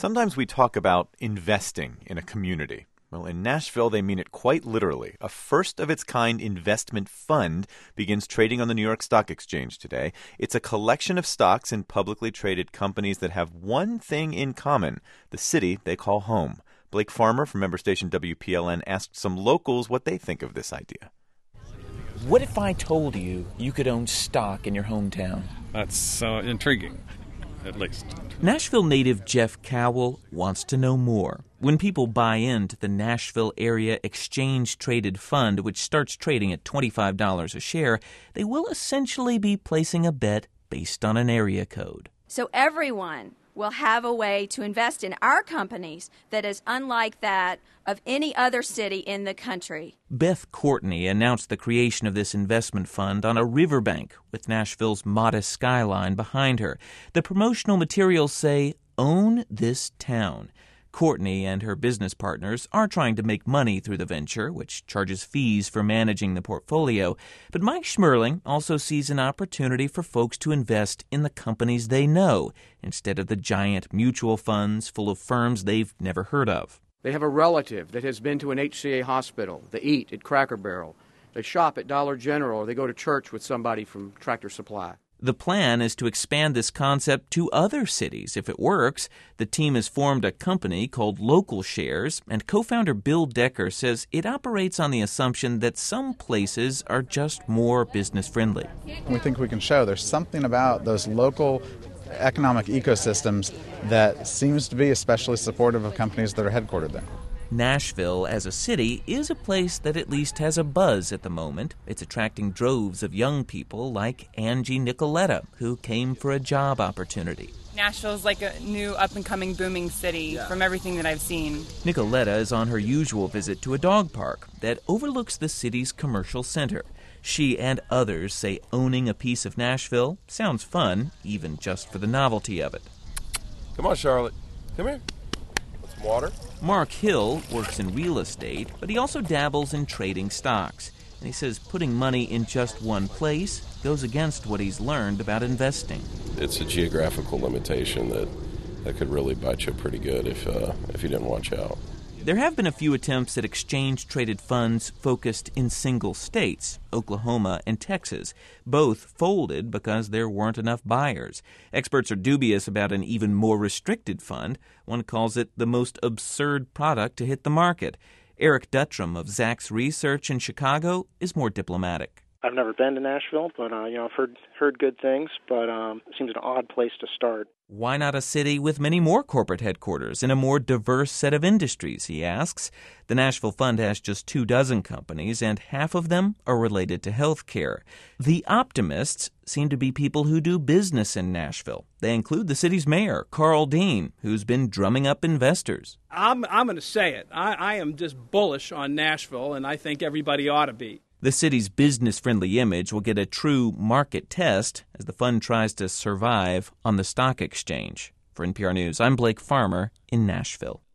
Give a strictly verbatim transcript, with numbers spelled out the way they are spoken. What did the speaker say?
Sometimes we talk about investing in a community. Well, in Nashville, they mean it quite literally. A first-of-its-kind investment fund begins trading on the New York Stock Exchange today. It's a collection of stocks in publicly traded companies that have one thing in common: the city they call home. Blake Farmer from member station W P L N asked some locals what they think of this idea. What if I told you you could own stock in your hometown? That's uh, intriguing, at least. Nashville native Jeff Cowell wants to know more. When people buy into the Nashville Area Exchange Traded Fund, which starts trading at twenty-five dollars a share, they will essentially be placing a bet based on an area code. So everyone will have a way to invest in our companies that is unlike that of any other city in the country. Beth Courtney announced the creation of this investment fund on a riverbank with Nashville's modest skyline behind her. The promotional materials say, "Own this town." Courtney and her business partners are trying to make money through the venture, which charges fees for managing the portfolio. But Mike Schmerling also sees an opportunity for folks to invest in the companies they know, instead of the giant mutual funds full of firms they've never heard of. They have a relative that has been to an H C A hospital. They eat at Cracker Barrel. They shop at Dollar General, or they go to church with somebody from Tractor Supply. The plan is to expand this concept to other cities. If it works, the team has formed a company called Local Shares, and co-founder Bill Decker says it operates on the assumption that some places are just more business-friendly. We think we can show there's something about those local economic ecosystems that seems to be especially supportive of companies that are headquartered there. Nashville, as a city, is a place that at least has a buzz at the moment. It's attracting droves of young people like Angie Nicoletta, who came for a job opportunity. Nashville's like a new up-and-coming booming city yeah. from everything that I've seen. Nicoletta is on her usual visit to a dog park that overlooks the city's commercial center. She and others say owning a piece of Nashville sounds fun, even just for the novelty of it. Come on, Charlotte. Come here. Want some water? Mark Hill works in real estate, but he also dabbles in trading stocks. And he says putting money in just one place goes against what he's learned about investing. It's a geographical limitation that, that could really bite you pretty good if uh, if you didn't watch out. There have been a few attempts at exchange-traded funds focused in single states, Oklahoma and Texas. Both folded because there weren't enough buyers. Experts are dubious about an even more restricted fund. One calls it the most absurd product to hit the market. Eric Duttram of Zacks Research in Chicago is more diplomatic. I've never been to Nashville, but uh, you know, I've heard heard good things, but um, it seems an odd place to start. Why not a city with many more corporate headquarters and a more diverse set of industries, he asks. The Nashville Fund has just two dozen companies, and half of them are related to health care. The optimists seem to be people who do business in Nashville. They include the city's mayor, Carl Dean, who's been drumming up investors. I'm, I'm going to say it. I, I am just bullish on Nashville, and I think everybody ought to be. The city's business-friendly image will get a true market test as the fund tries to survive on the stock exchange. For N P R News, I'm Blake Farmer in Nashville.